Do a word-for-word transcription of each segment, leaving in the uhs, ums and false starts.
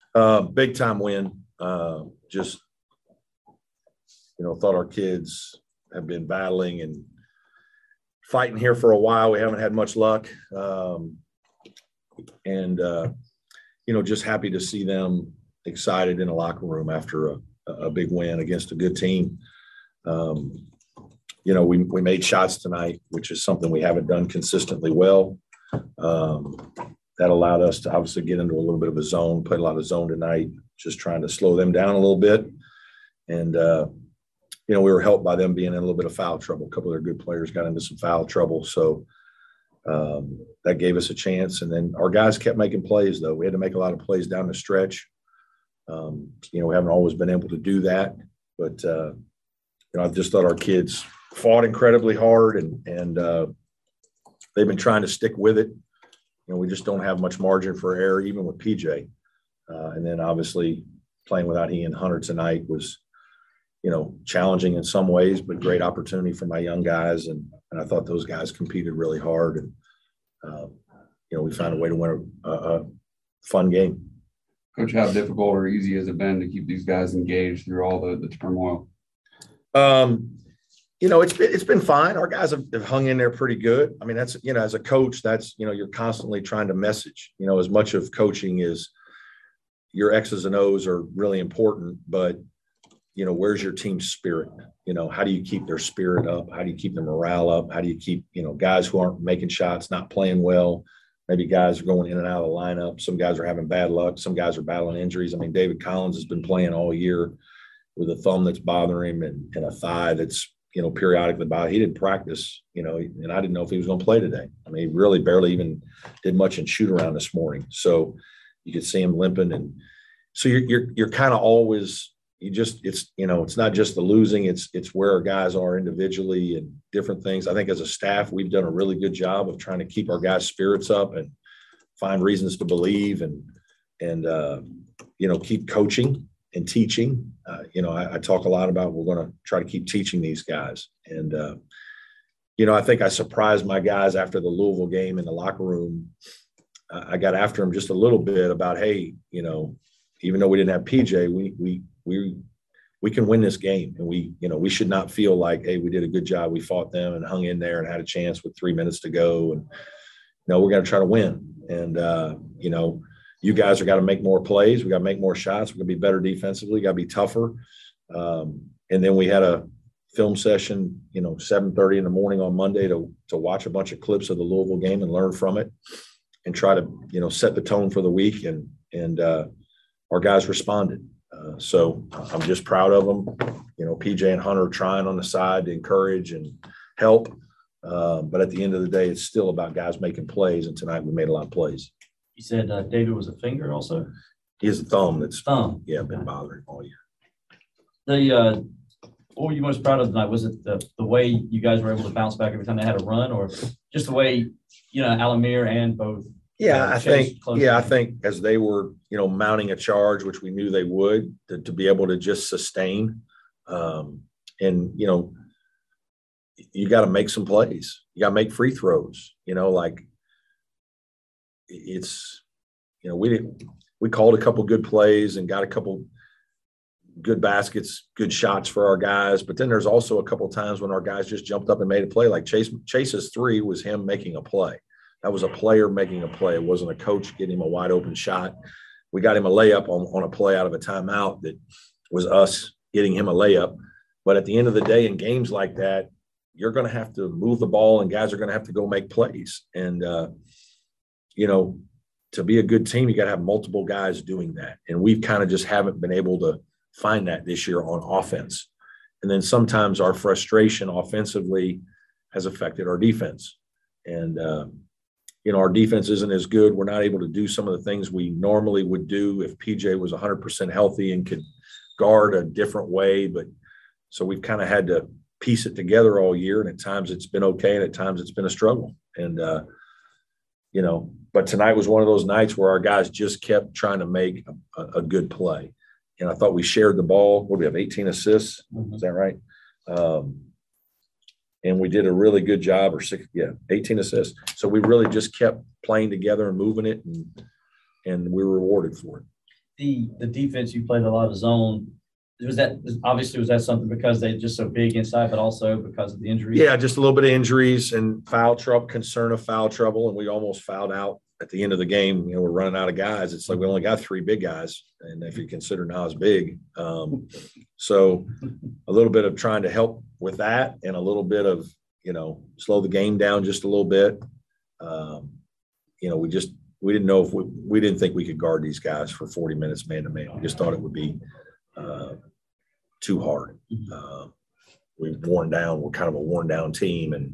Uh, big time win. Uh, just, you know, thought our kids have been battling and fighting here for a while. We haven't had much luck. Um, and, uh, you know, just happy to see them excited in the locker room after a, a big win against a good team. Um, you know, we, we made shots tonight, which is something we haven't done consistently well. Um, that allowed us to obviously get into a little bit of a zone, played a lot of zone tonight, just trying to slow them down a little bit. And, uh, you know, we were helped by them being in a little bit of foul trouble. A couple of their good players got into some foul trouble. So um, that gave us a chance. And then our guys kept making plays, though. We had to make a lot of plays down the stretch. Um, you know, we haven't always been able to do that. But, uh, you know, I just thought our kids fought incredibly hard, and, and uh, they've been trying to stick with it. You know, we just don't have much margin for error, even with P J. Uh, and then obviously playing without Ian Hunter tonight was, you know, challenging in some ways, but great opportunity for my young guys. And, and I thought those guys competed really hard. And, uh, you know, we found a way to win a, a fun game. Coach, how difficult or easy has it been to keep these guys engaged through all the, the turmoil? Um, you know, it's been, it's been fine. Our guys have, have hung in there pretty good. I mean, that's, you know, as a coach, that's, you know, you're constantly trying to message, you know, as much of coaching is your X's and O's are really important, but, you know, where's your team's spirit? You know, how do you keep their spirit up? How do you keep their morale up? How do you keep, you know, guys who aren't making shots, not playing well? Maybe guys are going in and out of the lineup. Some guys are having bad luck. Some guys are battling injuries. I mean, David Collins has been playing all year with a thumb that's bothering him and, and a thigh that's, you know, periodically bothering. He didn't practice, you know, and I didn't know if he was going to play today. I mean, he really barely even did much in shoot around this morning. So you could see him limping. And so you're, you're, you're kind of always, you just, it's, you know, it's not just the losing, it's, it's where our guys are individually and different things. I think as a staff, we've done a really good job of trying to keep our guys' spirits up and find reasons to believe and, and, uh, you know, keep coaching and teaching. Uh, you know, I, I talk a lot about, we're going to try to keep teaching these guys. And, uh, you know, I think I surprised my guys after the Louisville game in the locker room. Uh, I got after them just a little bit about, hey, you know, even though we didn't have P J, we, we, we, we can win this game. And we, you know, we should not feel like, hey, we did a good job. We fought them and hung in there and had a chance with three minutes to go. And, no, we're going to try to win. And, uh, you know, you guys are got to make more plays. We got to make more shots. We're going to be better defensively. Got to be tougher. Um, and then we had a film session, you know, seven thirty in the morning on Monday to to watch a bunch of clips of the Louisville game and learn from it and try to, you know, set the tone for the week. And, and uh, our guys responded. Uh, so I'm just proud of them. You know, P J and Hunter trying on the side to encourage and help. Uh, but at the end of the day, it's still about guys making plays. And tonight we made a lot of plays. You said uh, David was a finger also? He has a thumb that's thumb. Yeah, been bothering all year. The uh, what were you most proud of tonight? Was it the, the way you guys were able to bounce back every time they had a run, or just the way, you know, Alamir and both? Yeah, uh, I think, yeah, I think as they were, you know, mounting a charge, which we knew they would, to, to be able to just sustain. Um, and, you know, you got to make some plays. You got to make free throws, you know, like it's, you know, we didn't, we called a couple good plays and got a couple good baskets, good shots for our guys. But then there's also a couple of times when our guys just jumped up and made a play. Like Chase, Chase's three was him making a play. That was a player making a play. It wasn't a coach getting him a wide open shot. We got him a layup on, on a play out of a timeout that was us getting him a layup. But at the end of the day, in games like that, you're going to have to move the ball and guys are going to have to go make plays. And, uh, you know, to be a good team, you got to have multiple guys doing that. And we kind of just haven't been able to find that this year on offense. And then sometimes our frustration offensively has affected our defense. And, uh, you know, our defense isn't as good. We're not able to do some of the things we normally would do if P J was one hundred percent healthy and could guard a different way. But so we've kind of had to piece it together all year. And at times it's been okay. And at times it's been a struggle. And, uh, you know, but tonight was one of those nights where our guys just kept trying to make a, a good play. And I thought we shared the ball. What do we have, eighteen assists? Mm-hmm. Is that right? Um, and we did a really good job, or six, yeah, eighteen assists. So we really just kept playing together and moving it, and and we were rewarded for it. the the defense, you played a lot of zone. Was that obviously was that something because they're just so big inside, but also because of the injuries? Yeah, just a little bit of injuries and foul trouble, concern of foul trouble, and we almost fouled out at the end of the game. You know, we're running out of guys. It's like we only got three big guys, and if you consider Nas big, um, so a little bit of trying to help with that, and a little bit of you know slow the game down just a little bit. Um, you know, we just we didn't know if we we didn't think we could guard these guys for forty minutes man to man. We just thought it would be. Uh, too hard. Uh, we've worn down. We're kind of a worn down team. And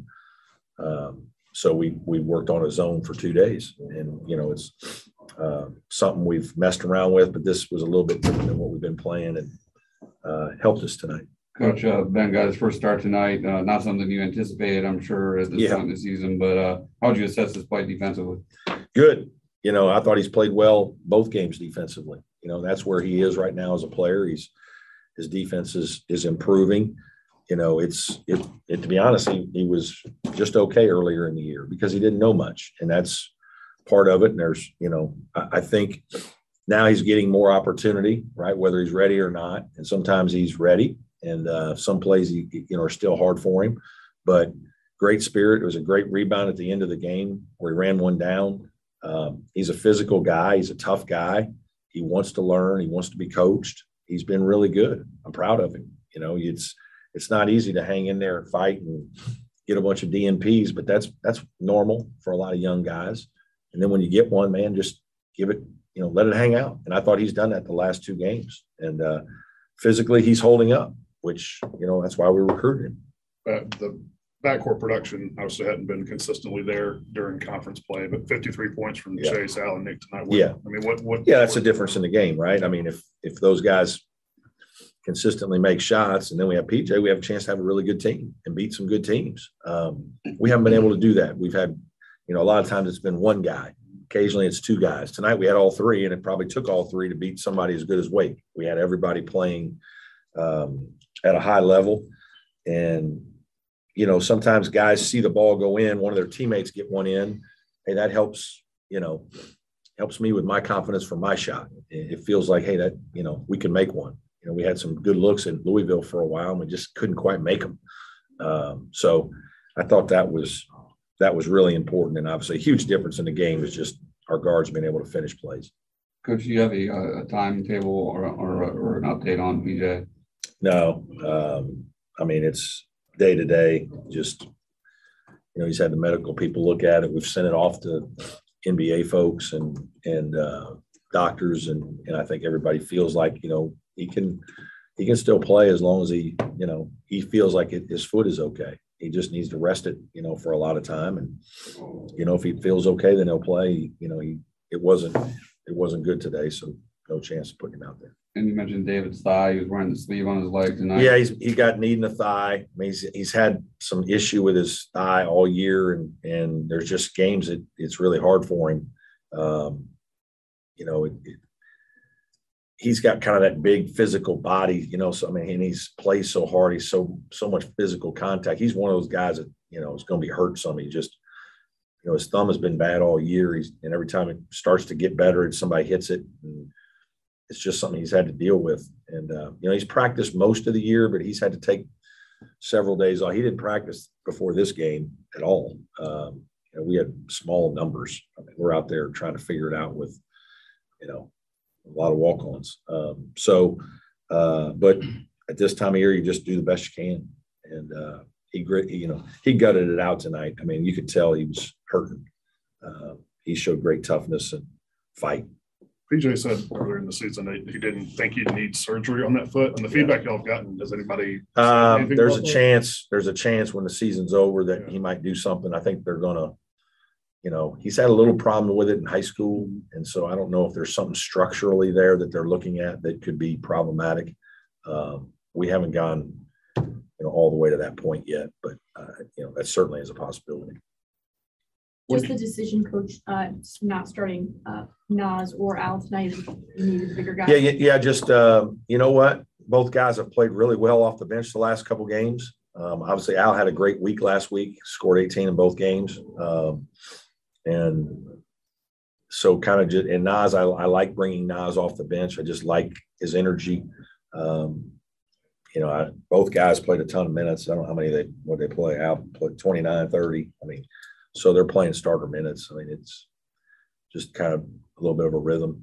um, so we, we worked on a zone for two days and, you know, it's uh, something we've messed around with, but this was a little bit different than what we've been playing and uh, helped us tonight. Coach, uh, Ben got his first start tonight. Uh, not something you anticipated, I'm sure, at this Yeah. point in the season, but uh, how would you assess his play defensively? Good. You know, I thought he's played well both games defensively. You know, that's where he is right now as a player. He's his defense is is improving. You know, it's it, it to be honest, he, he was just okay earlier in the year because he didn't know much, and that's part of it. And there's, you know, I, I think now he's getting more opportunity, right? Whether he's ready or not, and sometimes he's ready, and uh, some plays he, you know are still hard for him, but great spirit. It was a great rebound at the end of the game where he ran one down. Um, he's a physical guy. He's a tough guy. He wants to learn. He wants to be coached. He's been really good. I'm proud of him. You know, it's it's not easy to hang in there and fight and get a bunch of D N Ps, but that's that's normal for a lot of young guys. And then when you get one, man, just give it, you know, let it hang out. And I thought he's done that the last two games. And uh, physically, he's holding up, which, you know, that's why we recruited him. Uh, the backcourt production obviously hadn't been consistently there during conference play, but fifty-three points from Yeah. Chase, Al, and Nick tonight. What, Yeah. I mean, what, what? Yeah, that's the difference in the game, right? I mean, if if those guys consistently make shots and then we have P J, we have a chance to have a really good team and beat some good teams. Um, we haven't been able to do that. We've had, you know, a lot of times it's been one guy. Occasionally it's two guys. Tonight we had all three, and it probably took all three to beat somebody as good as Wake. We had everybody playing um, at a high level. And, you know, sometimes guys see the ball go in, one of their teammates get one in. Hey, that helps, you know, helps me with my confidence for my shot. It feels like, hey, that, you know, we can make one. You know, we had some good looks in Louisville for a while and we just couldn't quite make them. Um, so I thought that was, that was really important. And obviously a huge difference in the game is just our guards being able to finish plays. Coach, do you have a, a timetable or, or, or an update on P J? No, um, I mean, it's day to day, just, you know, he's had the medical people look at it. We've sent it off to N B A folks and, and, uh, doctors. And, and I think everybody feels like, you know, he can, he can still play as long as he, you know, he feels like it, his foot is okay. He just needs to rest it, you know, for a lot of time. And, you know, if he feels okay, then he'll play. You know, he, it wasn't, it wasn't good today. So no chance of putting him out there. And you mentioned David's thigh. He was wearing the sleeve on his leg tonight. Yeah, he's he got knee in the thigh. I mean, he's he's had some issue with his thigh all year, and and there's just games that it's really hard for him. Um, you know, it, it, he's got kind of that big physical body. You know, so I mean, and he's plays so hard. He's so so much physical contact. He's one of those guys that you know is going to be hurt some. He just you know his thumb has been bad all year. He's and every time it starts to get better, and somebody hits it. And, it's just something he's had to deal with. And, uh, you know, he's practiced most of the year, but he's had to take several days off. He didn't practice before this game at all. Um, you know, we had small numbers. I mean, we're out there trying to figure it out with, you know, a lot of walk-ons. Um, so, uh, but at this time of year, you just do the best you can. And uh, he, you know, he gutted it out tonight. I mean, you could tell he was hurting. Uh, he showed great toughness and fight. P J said earlier in the season that he didn't think he'd need surgery on that foot. And the feedback y'all have gotten, does anybody? Um, there's a that? chance, there's a chance when the season's over that yeah. he might do something. I think they're going to, you know, he's had a little problem with it in high school. And so I don't know if there's something structurally there that they're looking at that could be problematic. Um, we haven't gone, you know, all the way to that point yet, but, uh, you know, that certainly is a possibility. Just the decision, Coach, uh, not starting uh, Nas or Al tonight. You needed a bigger guy. Yeah, yeah, yeah. Just uh, you know what? Both guys have played really well off the bench the last couple games. Um, obviously, Al had a great week last week. Scored eighteen in both games, um, and so kind of just, and Nas, I, I like bringing Nas off the bench. I just like his energy. Um, you know, I, both guys played a ton of minutes. I don't know how many they, what they play out, played twenty-nine, thirty. I mean, so they're playing starter minutes. I mean, it's just kind of a little bit of a rhythm.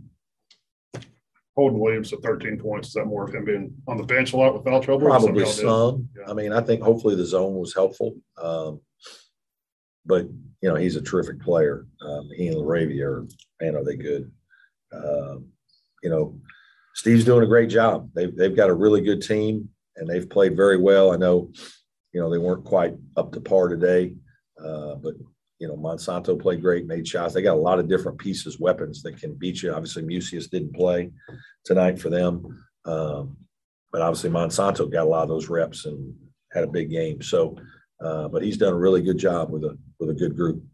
Holden Williams at thirteen points. Is that more of him being on the bench a lot with foul trouble? Probably some. Yeah. I mean, I think hopefully the zone was helpful. Um, but, you know, he's a terrific player. Um, he and LaRavia are, man, are they good. Um, you know, Steve's doing a great job. They've, they've got a really good team, and they've played very well. I know, you know, they weren't quite up to par today, uh, but, you know, Monsanto played great, made shots. They got a lot of different pieces, weapons that can beat you. Obviously, Musius didn't play tonight for them. Um, but obviously Monsanto got a lot of those reps and had a big game. So, uh, but he's done a really good job with a with a good group.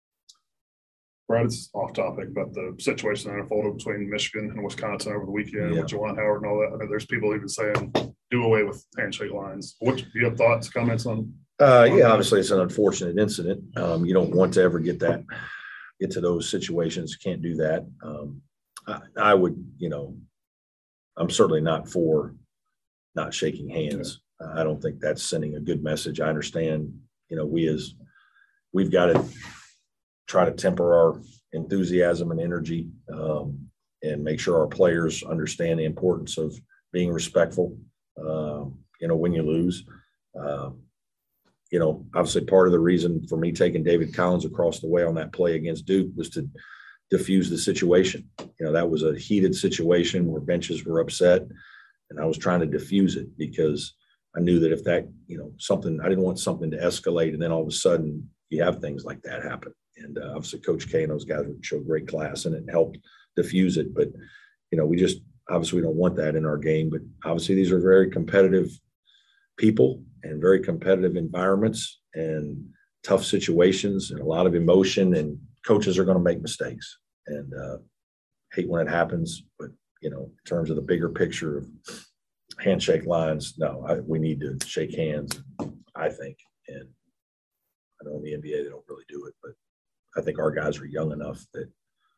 Brad, it's off topic, but the situation that unfolded between Michigan and Wisconsin over the weekend Yeah. with Juwan Howard and all that. I know there's people even saying do away with handshake lines. What do you have thoughts, comments on? Uh, yeah, obviously it's an unfortunate incident. Um, you don't want to ever get that, get to those situations. Can't do that. Um, I, I would, you know, I'm certainly not for not shaking hands. Uh, I don't think that's sending a good message. I understand, you know, we as we've got to try to temper our enthusiasm and energy, um, and make sure our players understand the importance of being respectful, uh, you know, when you lose. Um, You know, obviously part of the reason for me taking David Collins across the way on that play against Duke was to diffuse the situation. You know, that was a heated situation where benches were upset, and I was trying to diffuse it because I knew that if that, you know, something, I didn't want something to escalate and then all of a sudden you have things like that happen. And uh, obviously Coach K and those guys would show great class and it helped diffuse it. But, you know, we just, obviously we don't want that in our game, but obviously these are very competitive people and very competitive environments and tough situations and a lot of emotion, and coaches are going to make mistakes and uh, hate when it happens. But, you know, in terms of the bigger picture of handshake lines, no, I, we need to shake hands, I think. And I know in the N B A, they don't really do it, but I think our guys are young enough that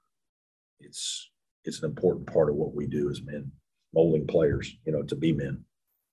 it's, it's an important part of what we do as men, molding players, you know, to be men.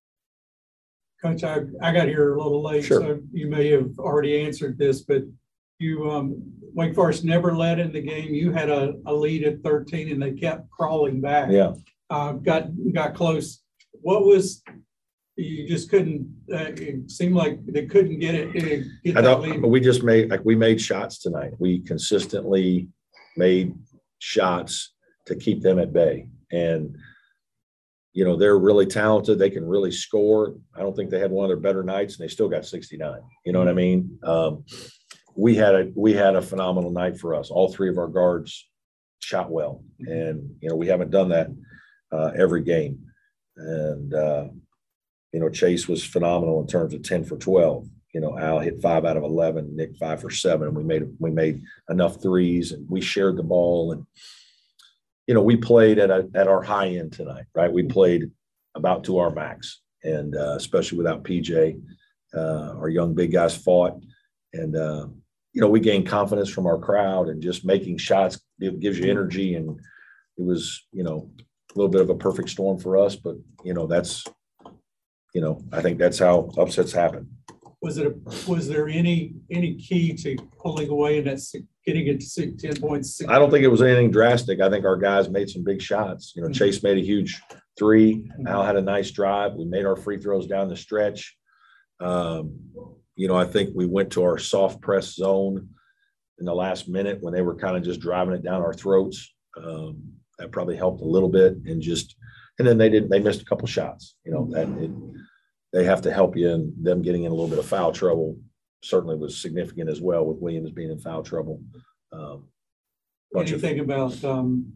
Coach, I, I got here a little late, Sure. so you may have already answered this, but you, um, Wake Forest never led in the game. You had a, a lead at thirteen and they kept crawling back. Yeah. Uh, got, got close. What was, you just couldn't, uh, it seemed like they couldn't get it. it get I that don't, lead. we just made, like, we made shots tonight. We consistently made shots to keep them at bay. And, you know, they're really talented. They can really score. I don't think they had one of their better nights, and they still got sixty-nine. You know what I mean? Um, we had a, we had a phenomenal night for us. All three of our guards shot well. And, you know, we haven't done that uh, every game. And, uh, you know, Chase was phenomenal in terms of ten for twelve. You know, Al hit five out of eleven, Nick five for seven. And we made, we made enough threes, and we shared the ball. And, you know, we played at a, at our high end tonight, right? We played about to our max, and uh, especially without P J, uh, our young big guys fought, and uh, you know, we gained confidence from our crowd, and just making shots gives you energy. And it was, you know, a little bit of a perfect storm for us, but you know, that's, you know, I think that's how upsets happen. Was it, a, was there any, any key to pulling away and that's getting it to six, ten points? I don't think it was anything drastic. I think our guys made some big shots. You know, Chase made a huge three. Al had a nice drive. We made our free throws down the stretch. Um, you know, I think we went to our soft press zone in the last minute when they were kind of just driving it down our throats. Um, that probably helped a little bit, and just, and then they didn't, they missed a couple shots, you know, that it, they have to help you, and them getting in a little bit of foul trouble certainly was significant as well, with Williams being in foul trouble. Um, What do you think about um,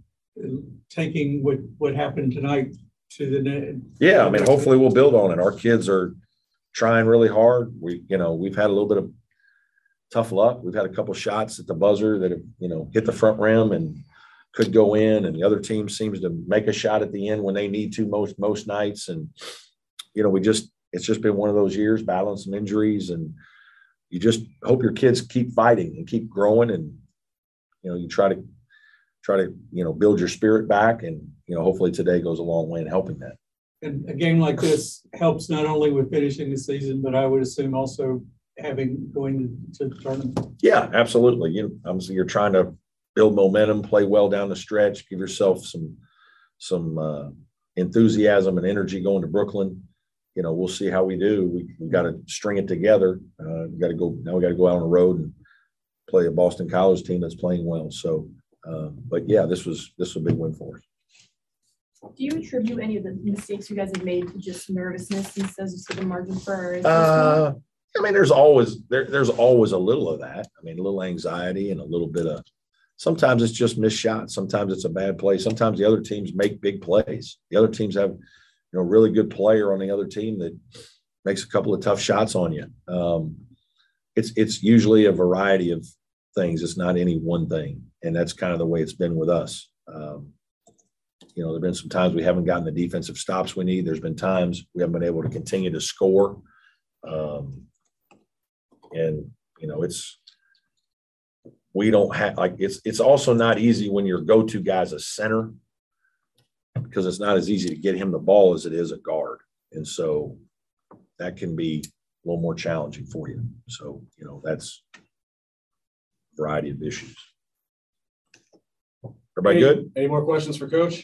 taking what, what happened tonight to the net? Yeah, I mean, hopefully we'll build on it. Our kids are trying really hard. We, you know, we've had a little bit of tough luck. We've had a couple shots at the buzzer that have, you know, hit the front rim and could go in, and the other team seems to make a shot at the end when they need to most most nights. And, you know, we just, it's just been one of those years, battling some injuries, and you just hope your kids keep fighting and keep growing. And, you know, you try to try to, you know, build your spirit back. And, you know, hopefully today goes a long way in helping that. And a game like this helps not only with finishing the season, but I would assume also having going to the tournament. Yeah, absolutely. You, obviously you're trying to build momentum, play well down the stretch, give yourself some, some uh, enthusiasm and energy going to Brooklyn. You know, we'll see how we do. We, we've got to string it together. Uh, we got to go, now we got to go out on the road and play a Boston College team that's playing well. So, uh, but yeah, this was, this was a big win for us. Do you attribute any of the mistakes you guys have made to just nervousness instead of the margin for error? Is this Uh, I mean, there's always, there, there's always a little of that. I mean, a little anxiety and a little bit of, sometimes it's just missed shots. Sometimes it's a bad play. Sometimes the other teams make big plays. The other teams have, you know, really good player on the other team that makes a couple of tough shots on you. Um, it's, it's usually a variety of things. It's not any one thing. And that's kind of the way it's been with us. Um, you know, there've been some times we haven't gotten the defensive stops we need. There's been times we haven't been able to continue to score. Um, and, you know, it's, we don't have, like, it's, it's also not easy when your go-to guy's a center, because it's not as easy to get him the ball as it is a guard. And so that can be a little more challenging for you. So, you know, that's a variety of issues. Everybody any, good? Any more questions for Coach?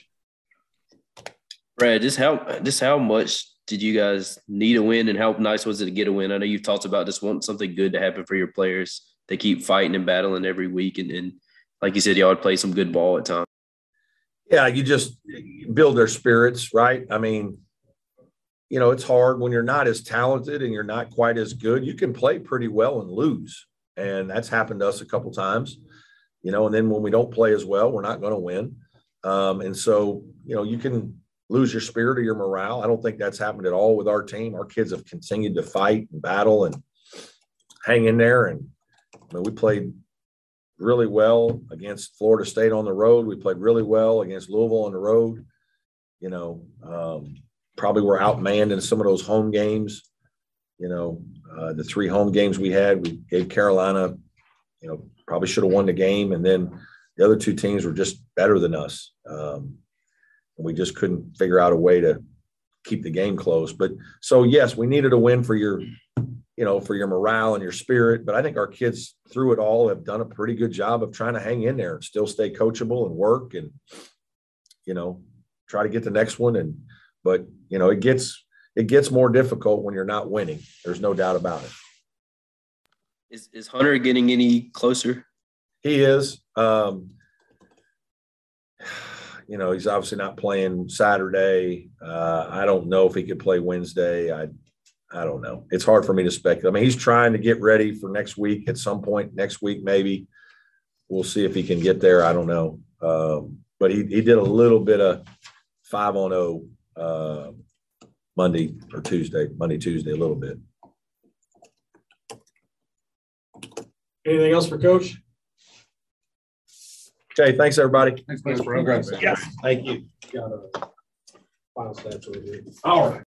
Brad, just how just how much did you guys need a win, and how nice was it to get a win? I know you've talked about just wanting something good to happen for your players. They keep fighting and battling every week, and, and like you said, y'all would play some good ball at times. Yeah, you just build their spirits, right? I mean, you know, it's hard when you're not as talented and you're not quite as good. You can play pretty well and lose, and that's happened to us a couple times. You know, and then when we don't play as well, we're not going to win. Um, and so, you know, you can lose your spirit or your morale. I don't think that's happened at all with our team. Our kids have continued to fight and battle and hang in there. And I mean, we played really well against Florida State on the road. We played really well against Louisville on the road. You know, um, probably were outmanned in some of those home games. You know, uh, the three home games we had, we gave Carolina, you know, probably should have won the game. And then the other two teams were just better than us. Um, and we just couldn't figure out a way to keep the game close. But so, yes, we needed a win for your, you know, for your morale and your spirit. But I think our kids through it all have done a pretty good job of trying to hang in there and still stay coachable and work and, you know, try to get the next one. And, but, you know, it gets, it gets more difficult when you're not winning. There's no doubt about it. Is is Hunter getting any closer? He is. Um, you know, he's obviously not playing Saturday. Uh, I don't know if he could play Wednesday. I I don't know. It's hard for me to speculate. I mean, he's trying to get ready for next week at some point next week, maybe. We'll see if he can get there. I don't know. Um, but he, he did a little bit of five on oh uh, Monday or Tuesday, Monday, Tuesday, a little bit. Anything else for Coach? Okay, thanks, everybody. Thanks, Coach. Congrats. Yes, thank you. All right.